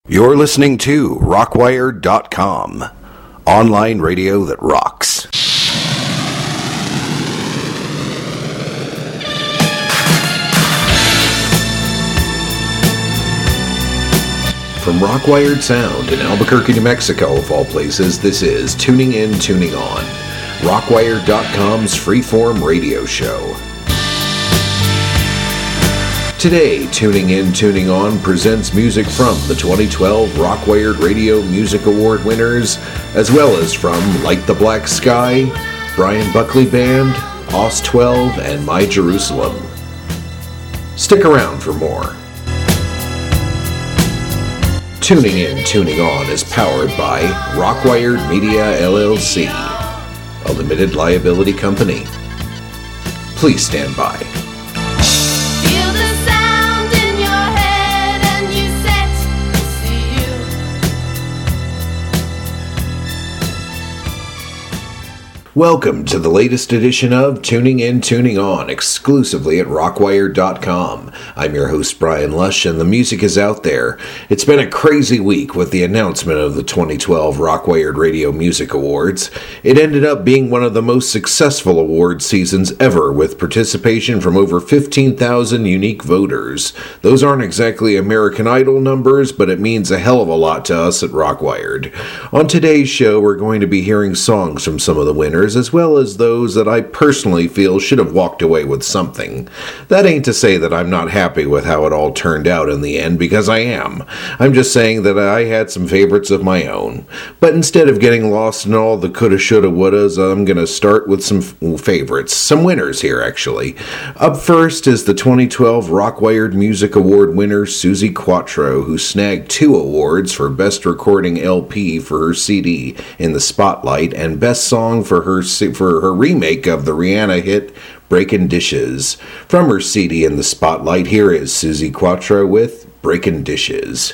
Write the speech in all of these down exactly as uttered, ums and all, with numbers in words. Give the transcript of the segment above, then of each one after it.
You're listening to Rockwire dot com, online radio that rocks. From Rockwired Sound in Albuquerque, New Mexico, of all places, this is Tuning In, Tuning On, Rockwire dot com's freeform radio show. Today, Tuning In, Tuning On presents music from the twenty twelve Rockwired Radio Music Award winners, as well as from Light the Black Sky, Brian Buckley Band, Os twelve, and My Jerusalem. Stick around for more. Tuning In, Tuning On is powered by Rockwired Media, L L C, a limited liability company. Please stand by. Feel the sound in your head and you set to see you. Welcome to the latest edition of Tuning In, Tuning On, exclusively at Rockwire dot com. I'm your host, Brian Lush, and the music is out there. It's been a crazy week with the announcement of the twenty twelve Rockwired Radio Music Awards. It ended up being one of the most successful award seasons ever, with participation from over fifteen thousand unique voters. Those aren't exactly American Idol numbers, but it means a hell of a lot to us at Rockwired. On today's show, we're going to be hearing songs from some of the winners, as well as those that I personally feel should have walked away with something. That ain't to say that I'm not happy with how it all turned out in the end, because I am. I'm just saying that I had some favorites of my own. But instead of getting lost in all the coulda, shoulda, wouldas, I'm going to start with some f- favorites. Some winners here, actually. Up first is the twenty twelve Rockwired Music Award winner Suzi Quatro, who snagged two awards for Best Recording L P for her C D In the Spotlight and Best Song for her for her remake of the Rihanna hit Breakin' Dishes. From her C D In the Spotlight, here is Suzi Quatro with Breakin' Dishes.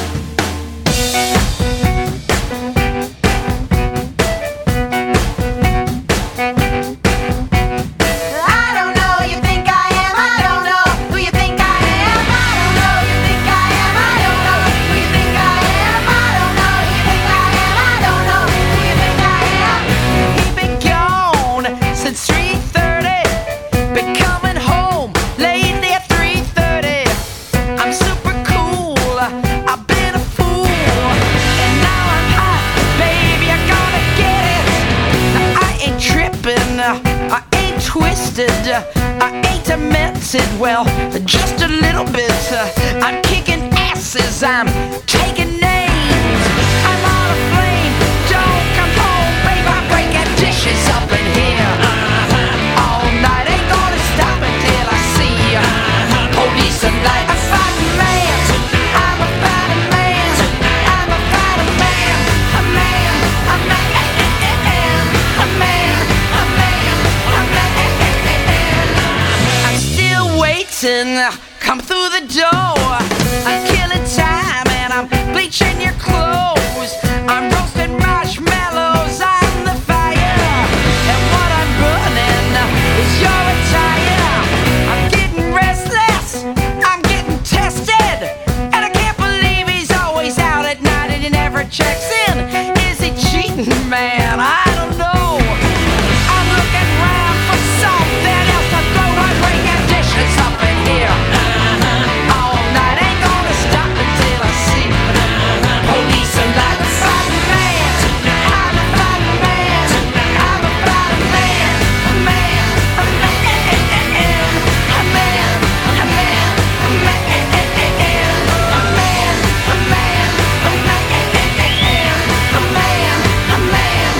I ain't demented, well, just a little bit. I'm kicking asses, I'm taking names. I'm on a flame, don't come home, babe. I'm breaking dishes up in here. All night, ain't gonna stop until I see you. Police and light, a fighting man. I'm a fighting man. I'm a fighting man. A man, a man, a man, a man, a man. Come through the door. I'm killing time and I'm bleaching your clothes. I'm roasting marshmallows on the fire, and what I'm burning is your attire. I'm getting restless, I'm getting tested, and I can't believe he's always out at night and he never checks in. Is he cheating, man? I don't know. I'm looking around for something else to throw. I'm breaking dishes up in here. All night, ain't gonna stop until I see police and light. A fighting man, I'm a fighting man, I'm a fighting man, a man, a man, a man, a man, a man, a man, a man, a man, a man, a man, a man,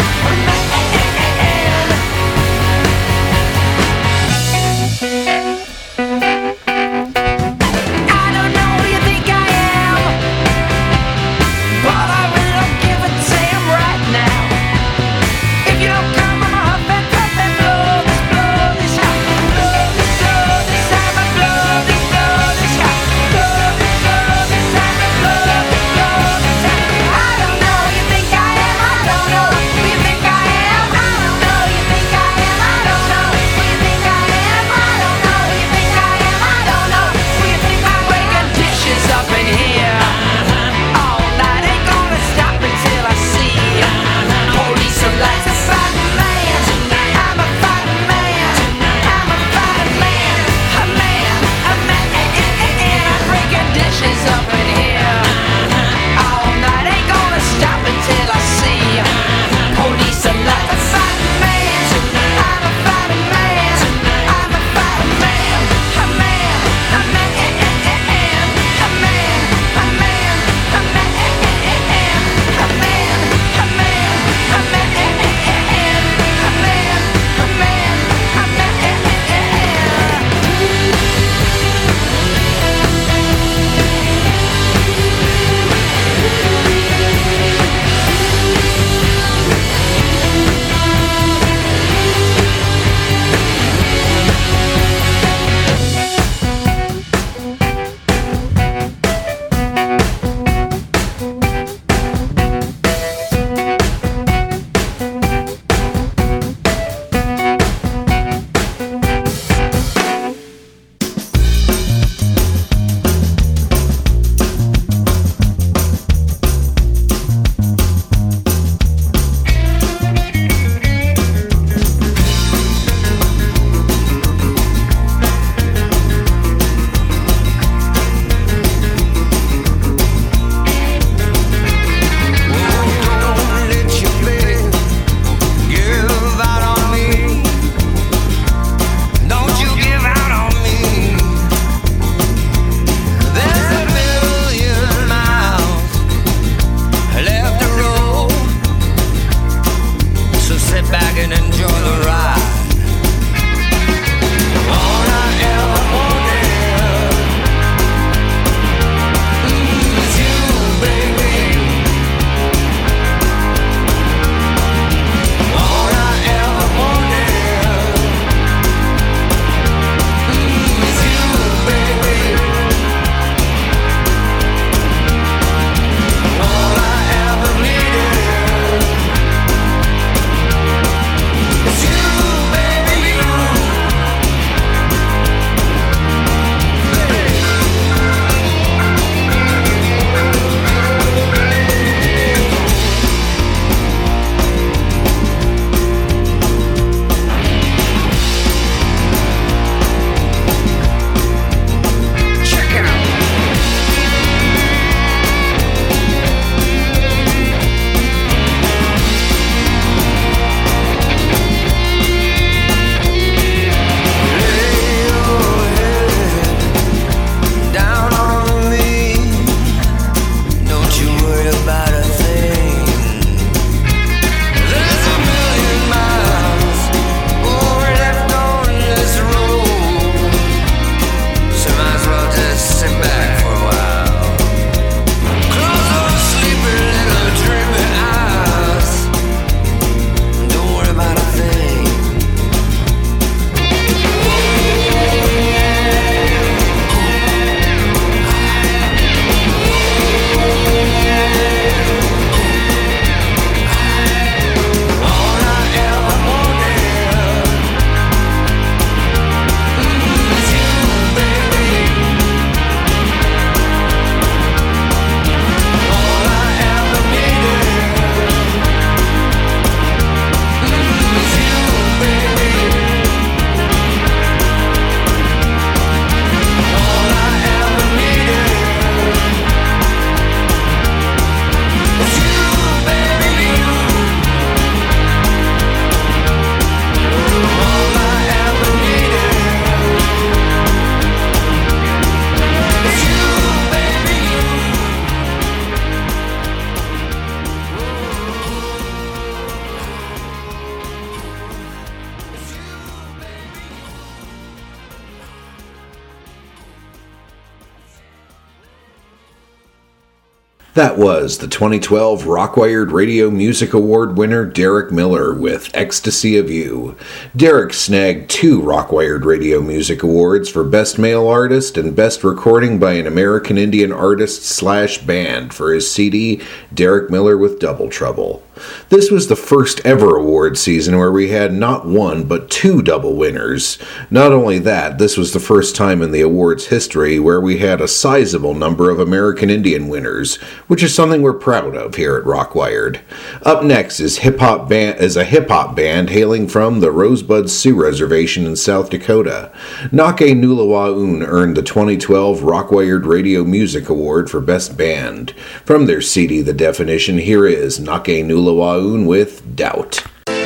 That was the twenty twelve Rockwired Radio Music Award winner Derek Miller with Ecstasy of You. Derek snagged two Rockwired Radio Music Awards for Best Male Artist and Best Recording by an American Indian Artist slash Band for his C D, Derek Miller with Double Trouble. This was the first ever award season where we had not one but two double winners. Not only that, this was the first time in the awards history where we had a sizable number of American Indian winners, which is something we're proud of here at Rockwired. Up next is hip hop band is a hip hop band hailing from the Rosebud Sioux Reservation in South Dakota. Nake Nulawaun earned the twenty twelve Rockwired Radio Music Award for Best Band. From their C D The Definition, here is Nake Nulawaun with Doubt.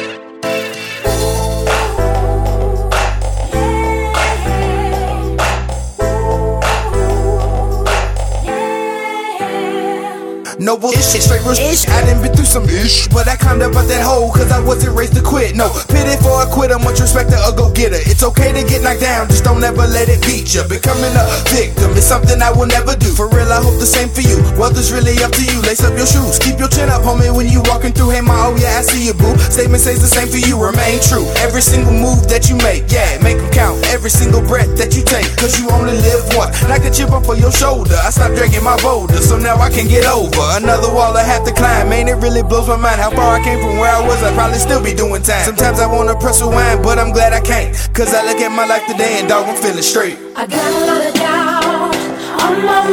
No bullshit, straight real ish. I done been through some ish, but I climbed up out that hole cause I wasn't raised to quit. No, pity for a quitter, much respect to a go-getter. It's okay to get knocked down, just don't ever let it beat you. Becoming a victim is something I will never do. For real, I hope the same for you. Weather's really up to you. Lace up your shoes, keep your chin up, homie, when you walking through. Hey, ma, oh yeah, I see you, boo. Statement says the same for you, remain true. Every single move that you make, yeah, make them count. Every single breath that you take, cause you only live once. Like the chip up on your shoulder, I stopped dragging my boulder, so now I can get over. Another wall I have to climb, man, it really blows my mind how far I came from where I was. I'd probably still be doing time. Sometimes I wanna press rewind, but I'm glad I can't, cause I look at my life today and dog, I'm feeling straight. I got a lot of doubt on my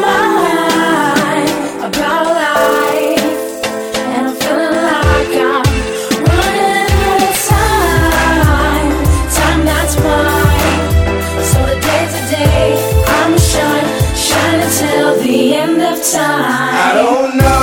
mind about life, and I'm feeling like I'm running out of time, time that's mine. So the day's a day, I'ma shine, shine until the end of time. I don't know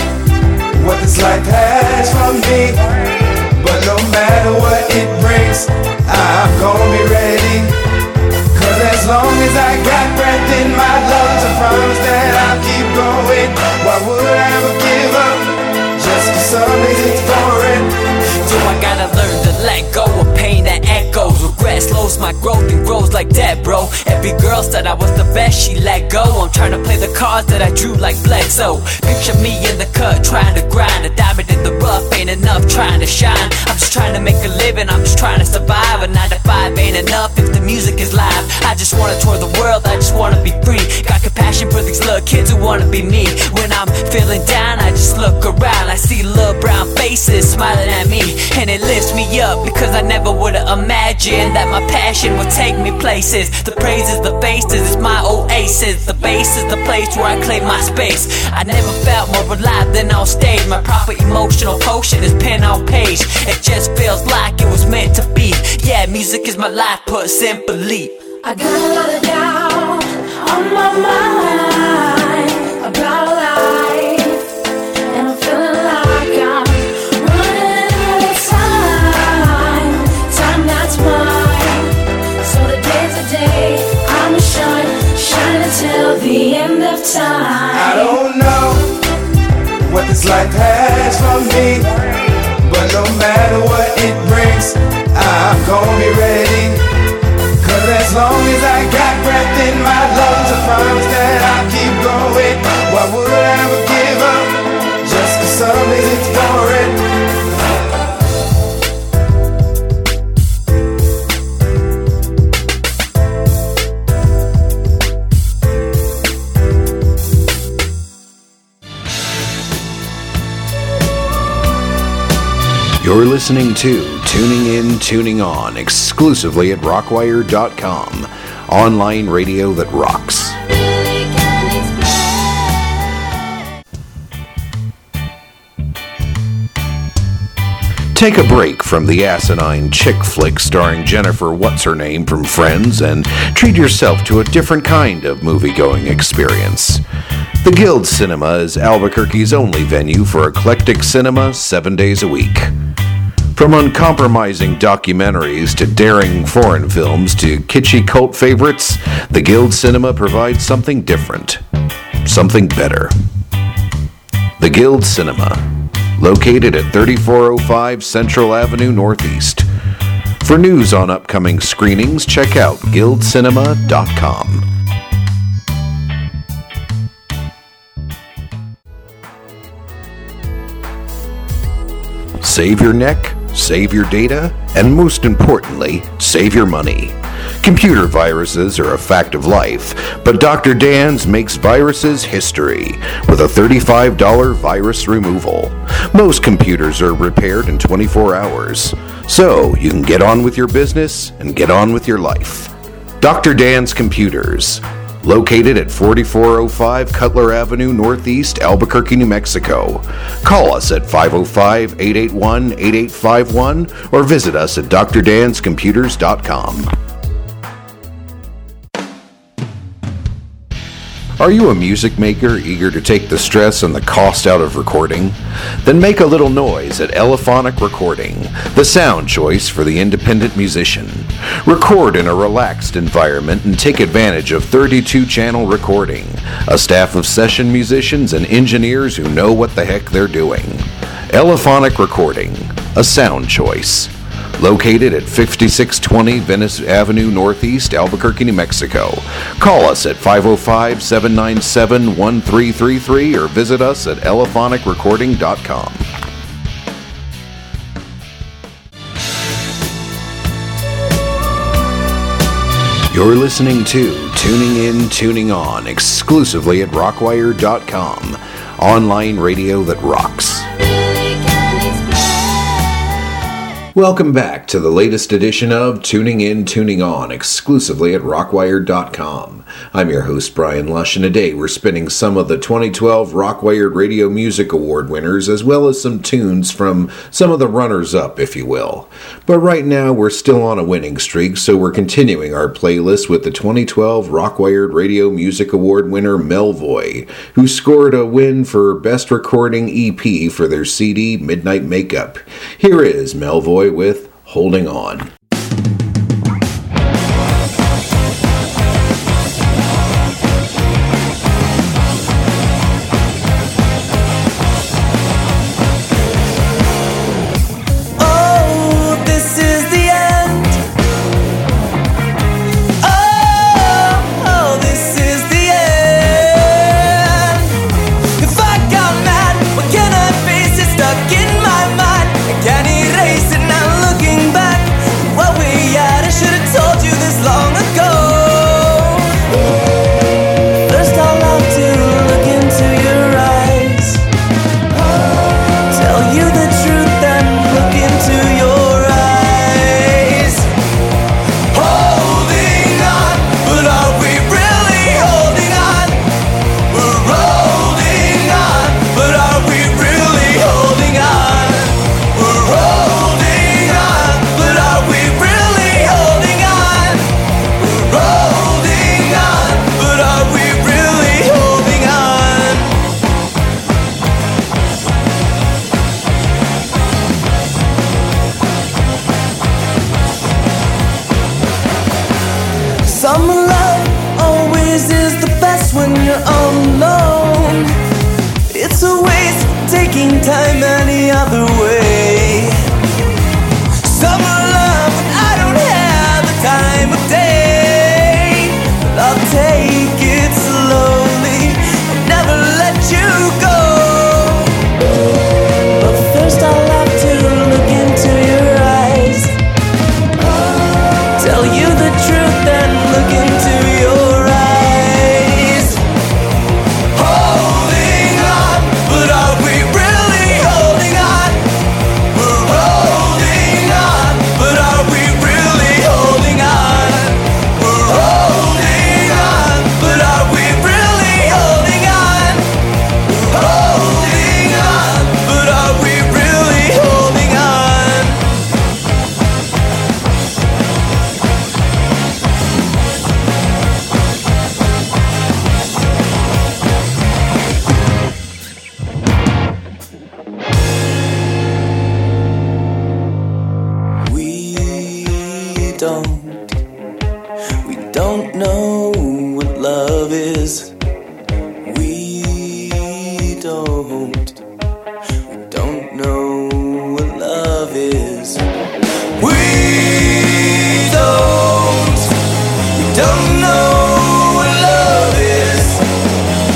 what this life has for me, but no matter what it brings, I'm gonna be ready. Cause as long as I got breath in my lungs, I promise that I'll keep going. Why would I ever give up just cause some days it's boring? So I gotta learn to let go of pain that echoes. Regret slows my growth and grows like that, bro. Every girl said I was the best, she let go. I'm trying to play the cards that I drew like Bledsoe. Picture me in the cut, trying to grind. A diamond in the rough ain't enough, trying to shine. I'm just trying to make a living, I'm just trying to survive. A nine to five ain't enough if the music is live. I just wanna tour the world, I just wanna be free. Got compassion for these little kids who wanna be me. When I'm feeling down, I just look around. I see little brown faces smiling at me, and it lifts me up because I never would've imagined that my passion would take me places. The praises, the faces, it's my oasis. The base is the place where I claim my space. I never felt more alive than on stage. My proper emotional potion is pen on page. It just feels like it was meant to be. Yeah, music is my life, put simply. I got a lot of doubt on my mind about life, and I'm feeling like I'm running out of time, time that's mine. So the day's a day, I'ma shine, shine until the end of time. I don't know what this life has for me, but no matter what it brings, I'm gonna be ready. Cause as long as I got breath in my lungs, I promise that I'll keep going. Why would I ever give up just cause some days it's boring? You're listening to Tuning In, Tuning On, exclusively at Rockwire dot com. Online radio that rocks. Really can't explain. Take a break from the asinine chick flick starring Jennifer What's-Her-Name from Friends and treat yourself to a different kind of movie-going experience. The Guild Cinema is Albuquerque's only venue for eclectic cinema seven days a week. From uncompromising documentaries to daring foreign films to kitschy cult favorites, the Guild Cinema provides something different, something better. The Guild Cinema, located at thirty-four oh five Central Avenue Northeast. For news on upcoming screenings, check out guild cinema dot com. save your neck, save your data, and most importantly, save your money. Computer viruses are a fact of life, but Doctor Dan's makes viruses history with a thirty-five dollars virus removal. Most computers are repaired in twenty-four hours, so you can get on with your business and get on with your life. Doctor Dan's Computers, located at forty-four oh five Cutler Avenue Northeast, Albuquerque, New Mexico. Call us at five oh five, eight eight one, eight eight five one or visit us at d r dans computers dot com. Are you a music maker eager to take the stress and the cost out of recording? Then make a little noise at Elephonic Recording, the sound choice for the independent musician. Record in a relaxed environment and take advantage of thirty-two channel recording, a staff of session musicians and engineers who know what the heck they're doing. Elephonic Recording, a sound choice. Located at fifty-six twenty Venice Avenue Northeast, Albuquerque, New Mexico. Call us at five oh five, seven nine seven, one three three three or visit us at elephonic recording dot com. You're listening to Tuning In, Tuning On, exclusively at rockwire dot com. Online radio that rocks. Welcome back to the latest edition of Tuning In, Tuning On, exclusively at rockwire dot com. I'm your host, Brian Lush, and today we're spinning some of the twenty twelve Rockwired Radio Music Award winners, as well as some tunes from some of the runners-up, if you will. But right now, we're still on a winning streak, so we're continuing our playlist with the twenty twelve Rockwired Radio Music Award winner, Melvoy, who scored a win for Best Recording E P for their C D, Midnight Makeup. Here is Melvoy with Holding On.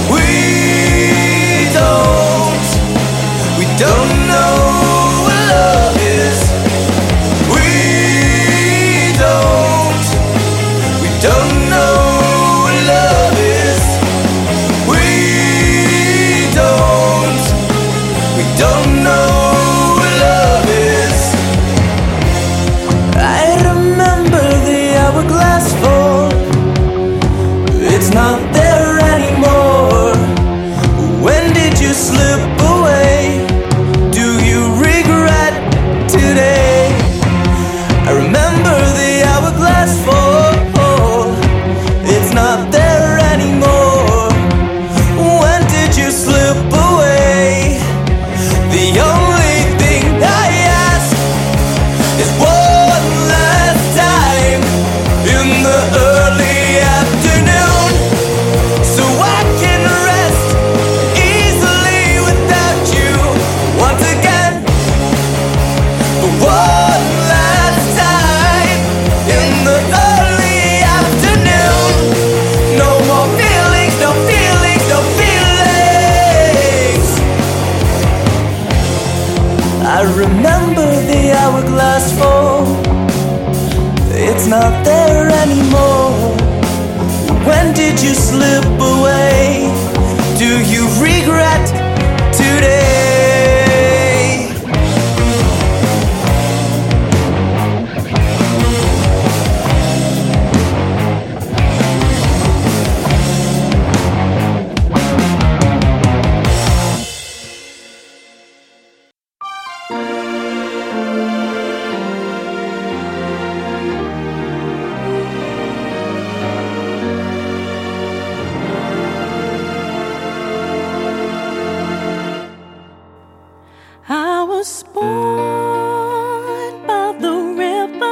Don't know what love I remember the hourglass fall. It's not there anymore. When did you slip away? Do you regret today? I was born by the river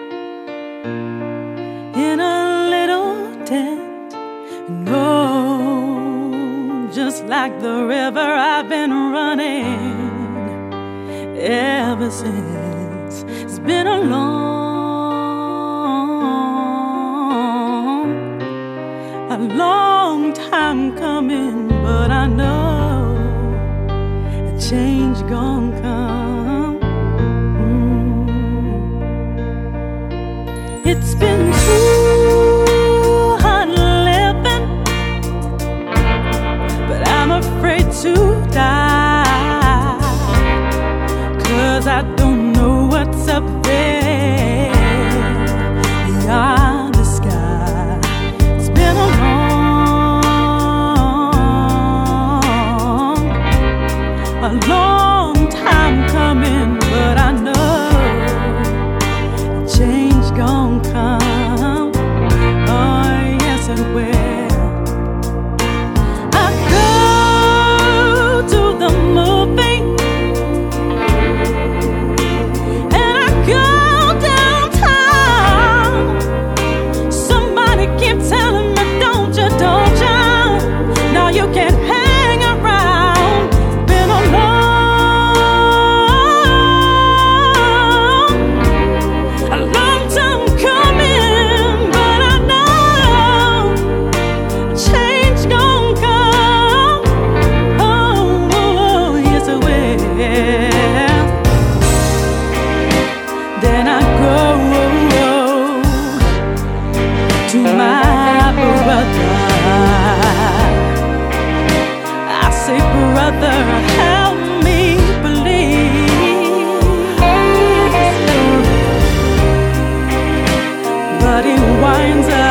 in a little tent. And oh, just like the river, I've been running ever since. It's been a long, a long time coming, but I know change gon' come. Mm. It's been too hard living, but I'm afraid to die, 'cause I don't know what's up there beyond the sky. It's been a long, a long time coming, but I know change gon' come. Oh, yes it will. I go to the movie and I go downtown. Somebody keep telling me, don't you, don't you? Now you can't hang around. Been a long, a long time coming, but I know change gon' come. Oh, oh, yes it will. Then I go to my brother. I say, brother, help me believe. But he winds up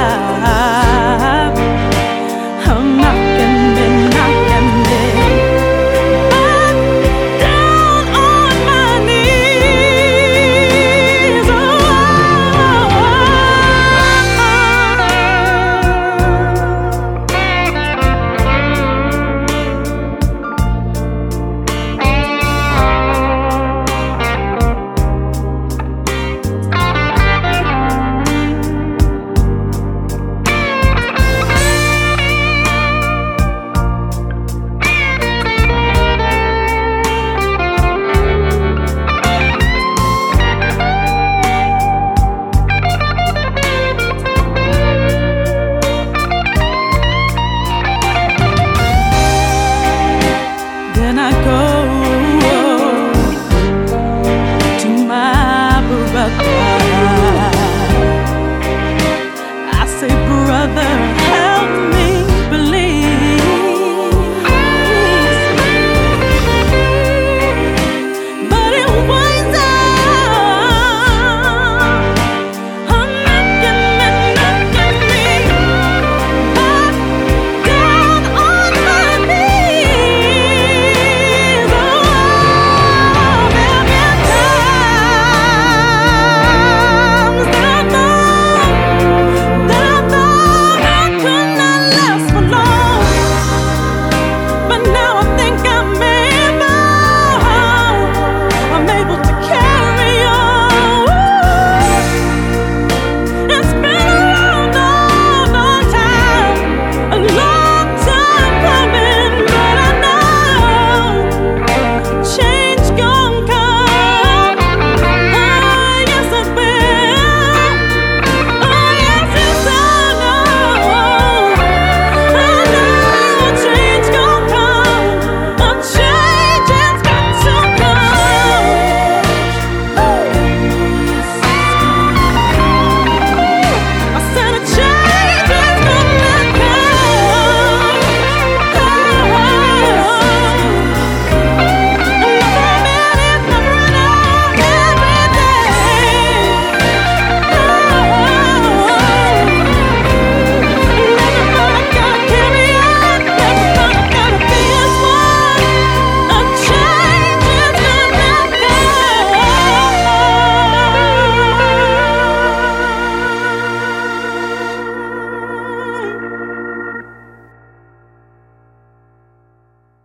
knocking me, knocking me back down on my knees. Oh, then I go to my brother. I say, brother, help me believe. But it winds up knocking me, knocking me back down on my knees.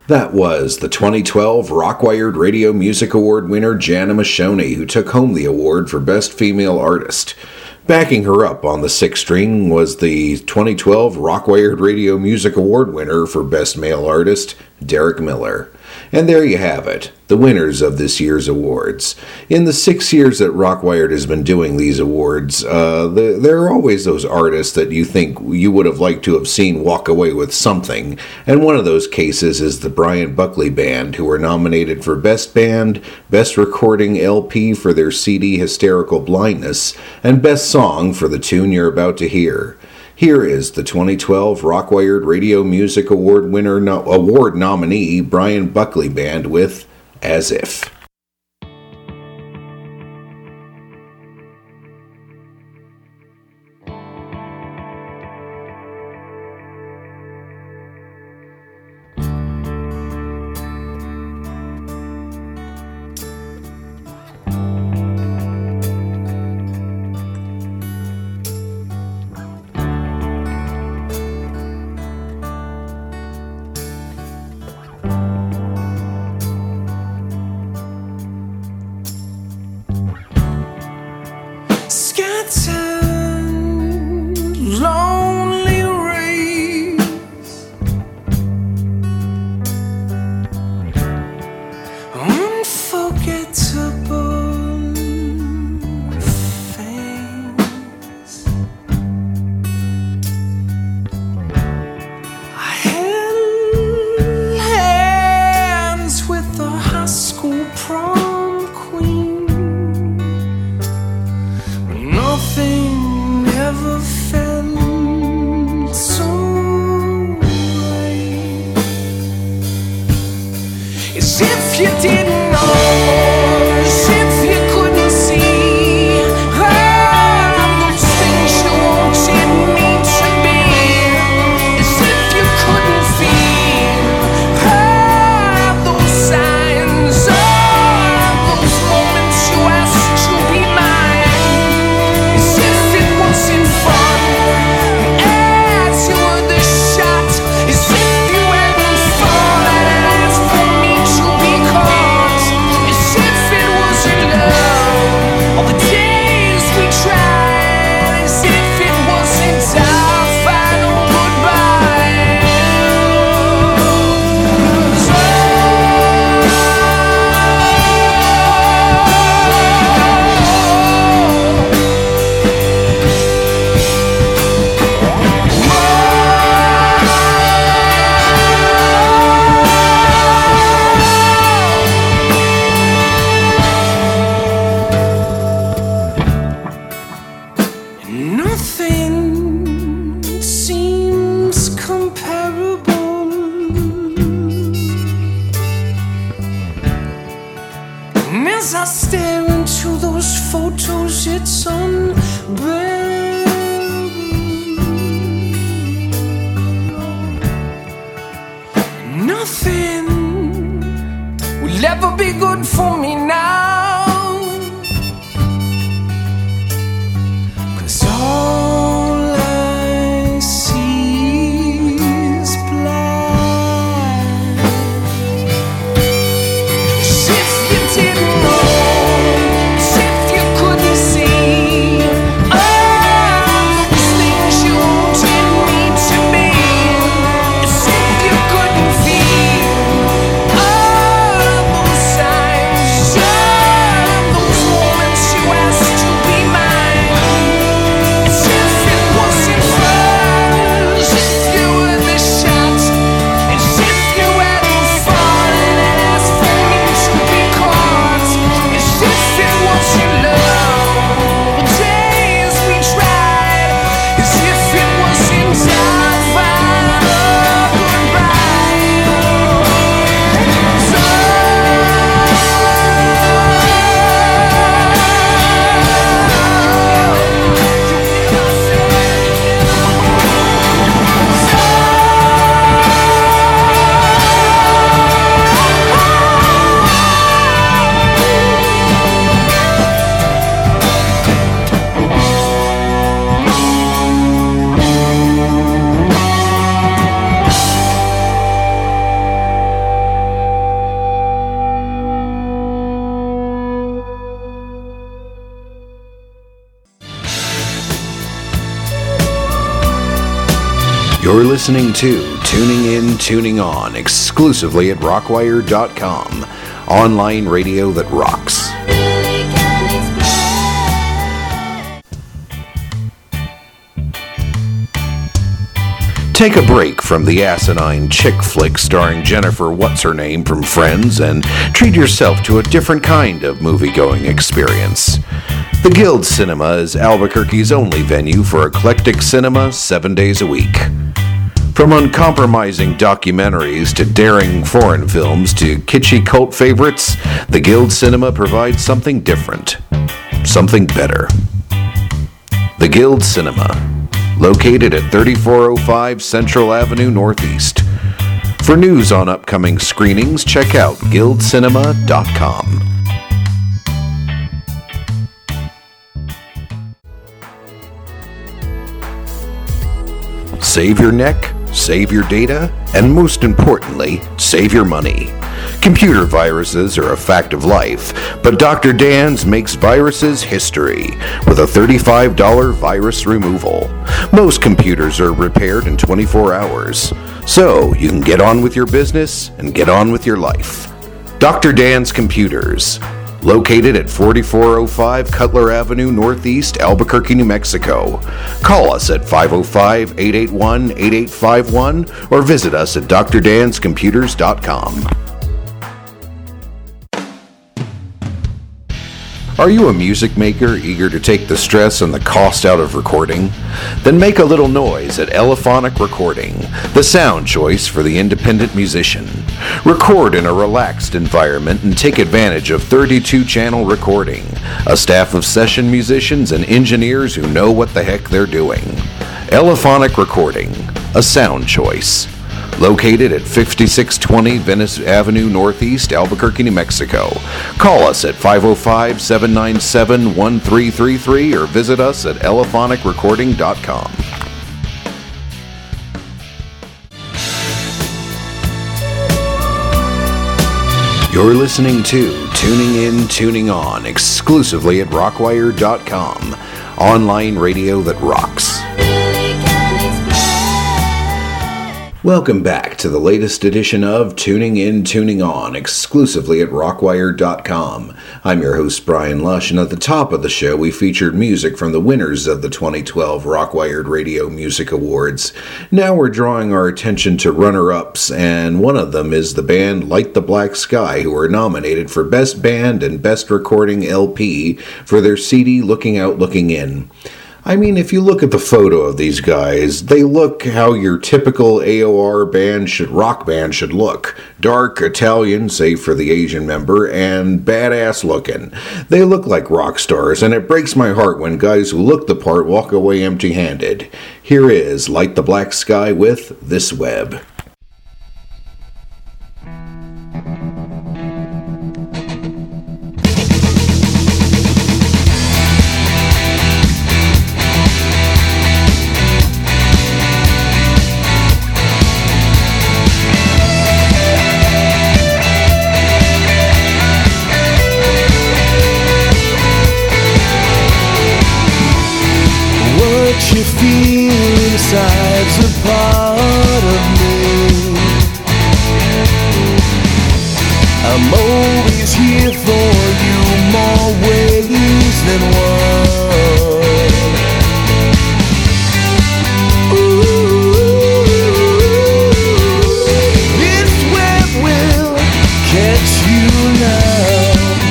That was the twenty twelve Rockwired Radio Music Award winner Jana Mashoni, who took home the award for Best Female Artist. Backing her up on the sixth string was the twenty twelve Rockwired Radio Music Award winner for Best Male Artist, Derek Miller. And there you have it, the winners of this year's awards. In the six years that Rockwired has been doing these awards, uh, the, there are always those artists that you think you would have liked to have seen walk away with something. And one of those cases is the Brian Buckley Band, who were nominated for Best Band, Best Recording L P for their C D Hysterical Blindness, and Best Song for the tune you're about to hear. Here is the twenty twelve Rockwired Radio Music Award winner no- award nominee Brian Buckley Band with As If. Show You're listening to Tuning In, Tuning On, exclusively at rockwire dot com. Online radio that rocks. Take a break from the asinine chick flick starring Jennifer What's-Her-Name from Friends and treat yourself to a different kind of movie-going experience. The Guild Cinema is Albuquerque's only venue for eclectic cinema seven days a week. From uncompromising documentaries to daring foreign films to kitschy cult favorites, the Guild Cinema provides something different. Something better. The Guild Cinema, located at thirty-four oh five Central Avenue Northeast. For news on upcoming screenings, check out guild cinema dot com. Save your neck, save your data, and most importantly, save your money. Computer viruses are a fact of life, but Doctor Dan's makes viruses history with a thirty-five dollars virus removal. Most computers are repaired in twenty-four hours, so you can get on with your business and get on with your life. Doctor Dan's Computers, located at forty-four oh five Cutler Avenue Northeast, Albuquerque, New Mexico. Call us at five oh five, eight eight one, eight eight five one or visit us at d r dans computers dot com. Are you a music maker eager to take the stress and the cost out of recording? Then make a little noise at Elephonic Recording, the sound choice for the independent musician. Record in a relaxed environment and take advantage of thirty-two channel recording, a staff of session musicians and engineers who know what the heck they're doing. Elephonic Recording, a sound choice. Located at fifty-six twenty Venice Avenue Northeast, Albuquerque, New Mexico. Call us at five oh five, seven nine seven, one three three three or visit us at elephonic recording dot com. You're listening to Tuning In, Tuning On, exclusively at rockwire dot com. Online radio that rocks. Welcome back to the latest edition of Tuning In, Tuning On, exclusively at rockwire dot com. I'm your host, Brian Lush, and at the top of the show, we featured music from the winners of the twenty twelve Rockwired Radio Music Awards. Now we're drawing our attention to runner-ups, and one of them is the band Light the Black Sky, who are nominated for Best Band and Best Recording L P for their C D Looking Out, Looking In. I mean, if you look at the photo of these guys, they look how your typical A O R band should, rock band should look. Dark, Italian, save for the Asian member, and badass looking. They look like rock stars, and it breaks my heart when guys who look the part walk away empty-handed. Here is Light the Black Sky with This Web. You feel inside's a part of me. I'm always here for you, more ways than one. Ooh, this web will catch you now.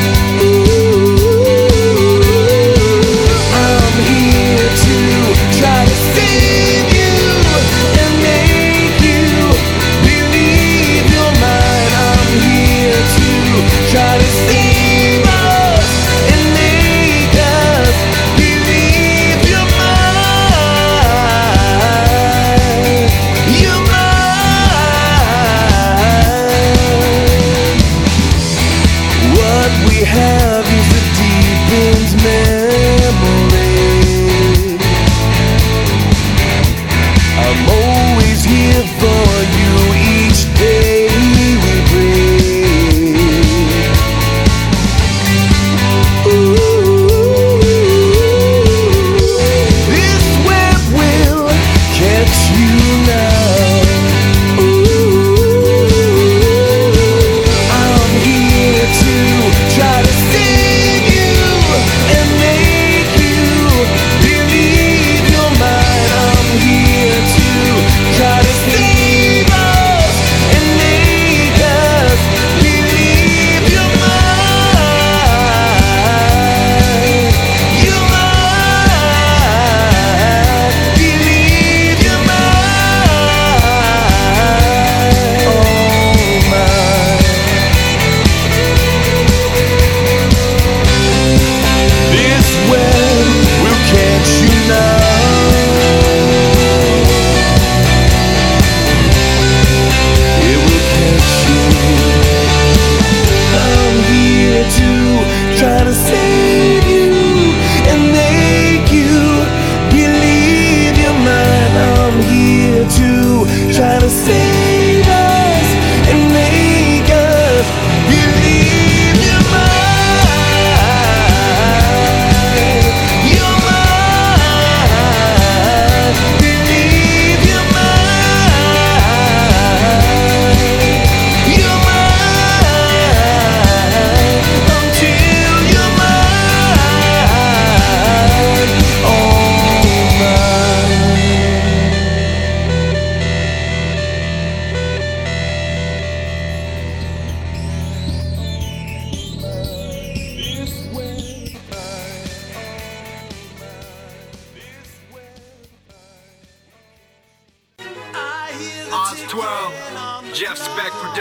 Try to save you and make you believe you're mine. I'm here to try to save us and make us believe you're mine. You're mine. What we have is a deepened memory. I'm always here for you each day we breathe.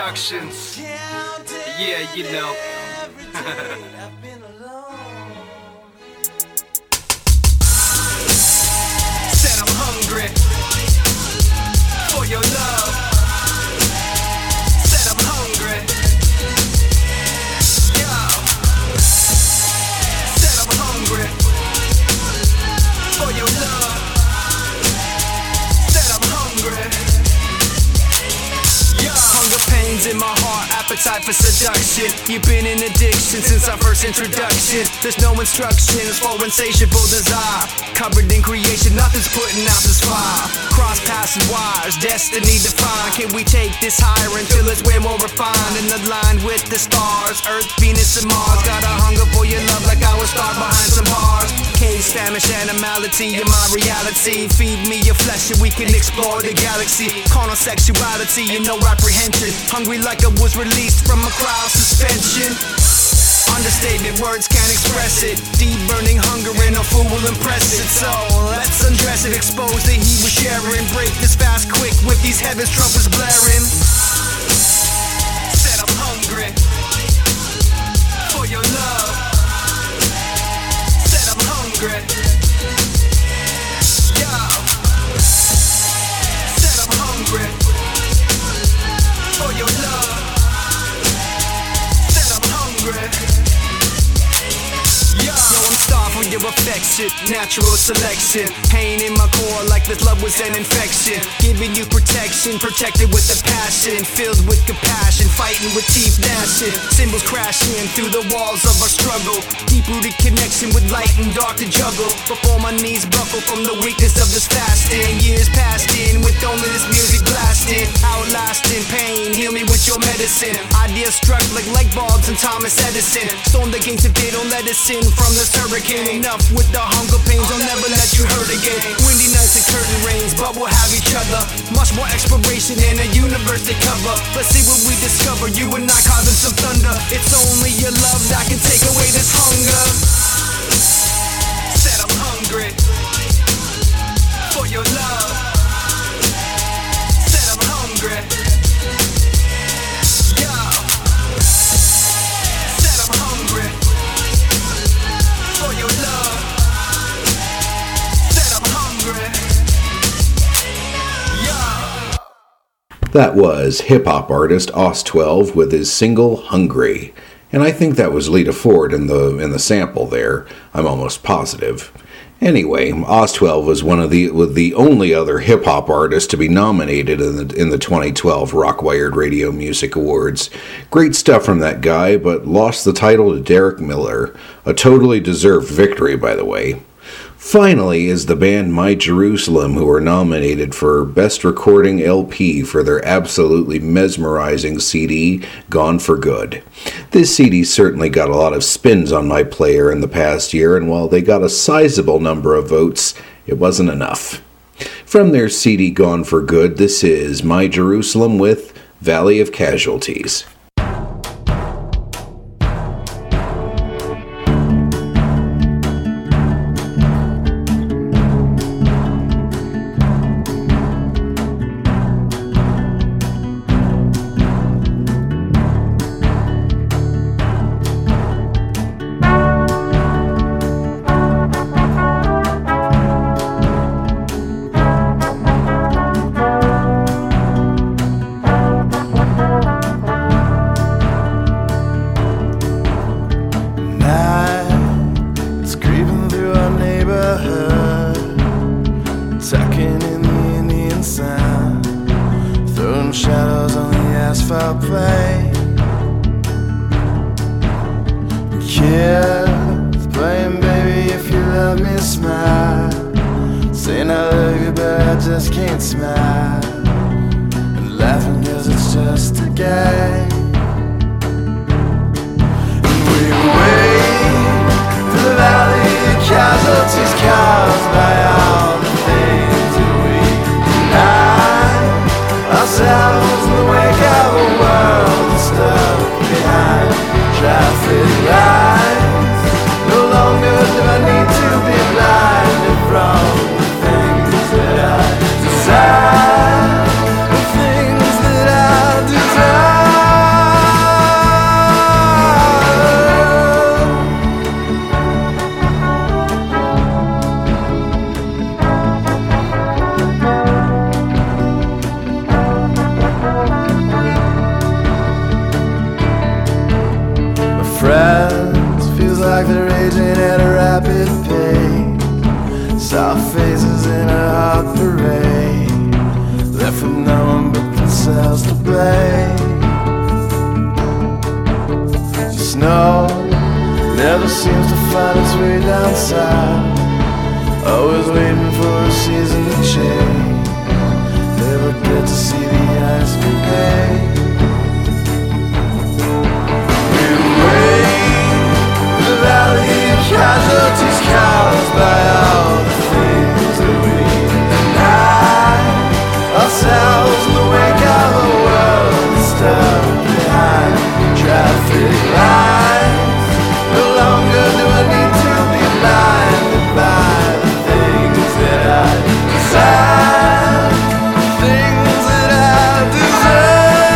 Productions. Yeah, you know. Said I'm hungry for your love. Said I'm hungry. Yeah. Said I'm hungry for your love. Said I'm hungry. Yeah. Hunger pains in my heart, appetite for seduction. You've been in addiction since our first introduction. There's no instructions for insatiable desire. Covered in creation, nothing's putting out this fire. Cross passing wires, destiny defined. Can we take this higher until it's way more refined and aligned with the stars? Earth, Venus, and Mars. Got a hunger for your love like I was starved behind some bars. Cage, famish, animality in my reality. Feed me your flesh and we can explore the galaxy. Carnal sexuality and no apprehension. Hungry like I was released from a cryo suspension. Understatement, words can't express it. Deep burning hunger and no food will impress it. So let's undress it, expose the heat we're sharing. Break this fast quick with these heavens trumpets blaring. Said I'm hungry for your love. Said I'm hungry. Yeah. Said I'm hungry for your love. Said I'm hungry. Yo, I'm starved for your affection, natural selection. Pain in my core like this love was an infection. Giving you protection, protected with a passion. Filled with compassion, fighting with teeth gnashing. Symbols crashing through the walls of our struggle. Deep-rooted connection with light and dark to juggle. Before my knees buckle from the weakness of this fasting. Years passed in with only this music blasting. Outlasting pain, heal me with your medicine. Ideas struck like light bulbs and Thomas Edison. Storm the gates if they don't let us in from this hurricane. Enough with the hunger pains, I'll never let you hurt again. Windy nights and curtain rains, but we'll have each other. Much more exploration in a universe to cover. Let's see what we discover, you and I causing some thunder. It's only your love that can take away this hunger. Said I'm hungry for your love. Said I'm hungry. Yeah. Said I'm hungry for your love. Said I'm hungry. Yeah. That was hip-hop artist Os twelve with his single Hungry. And I think that was Lita Ford in the in the sample there. I'm almost positive. Anyway, Os twelve was one of the was the only other hip-hop artist to be nominated in the in the twenty twelve Rockwired Radio Music Awards. Great stuff from that guy, but lost the title to Derek Miller. A totally deserved victory, by the way. Finally is the band My Jerusalem, who are nominated for Best Recording L P for their absolutely mesmerizing C D, Gone for Good. This C D certainly got a lot of spins on my player in the past year, and while they got a sizable number of votes, it wasn't enough. From their C D Gone for Good, this is My Jerusalem with Valley of Casualties. Desire, the things that I desire. Friends feels like they're aging at a rapid pace. Soft faces in a hot parade, left with no one but themselves to blame. The snow never seems to find its way down south, always waiting for a season to change. Never get to see the ice brigade. We wait the valley of casualties caused by all the things that we deny ourselves in the wake of a world stuck behind traffic lights. No longer do I need to be blinded by the things that I desire, things that I deserve.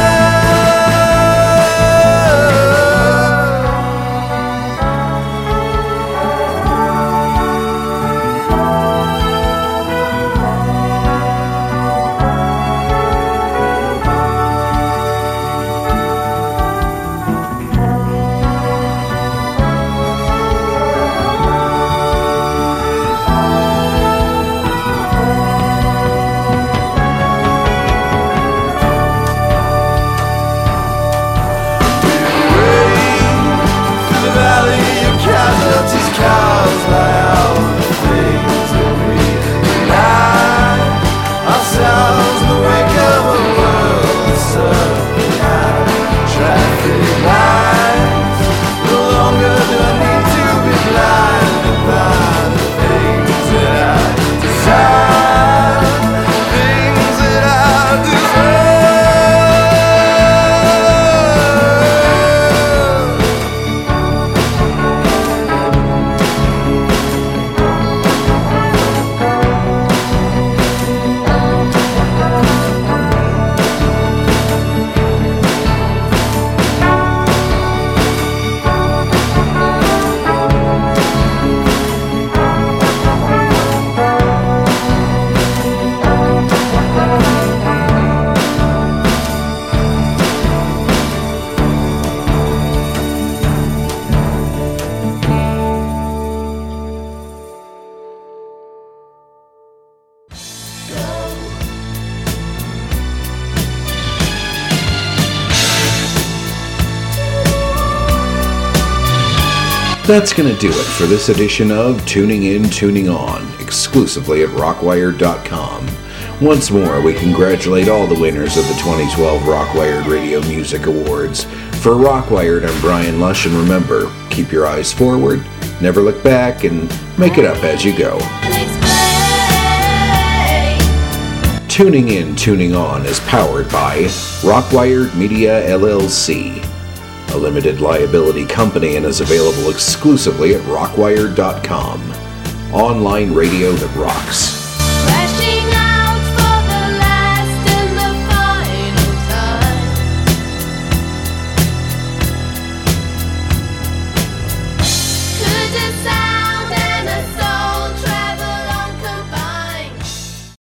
Casualties caused by all the things that we deny ourselves in the wake of a world that's stuck behind traffic lights. No longer do I need to be blinded by the things that I desire, things that I deserve. That's going to do it for this edition of Tuning In, Tuning On, exclusively at Rockwired dot com. Once more, we congratulate all the winners of the twenty twelve Rockwired Radio Music Awards. For Rockwired, I'm Brian Lush, and remember, keep your eyes forward, never look back, and make it up as you go. Tuning In, Tuning On is powered by Rockwired Media L L C, a limited liability company, and is available exclusively at Rockwired dot com. Online radio that rocks. Crashing out for the last and the final time. Could decide.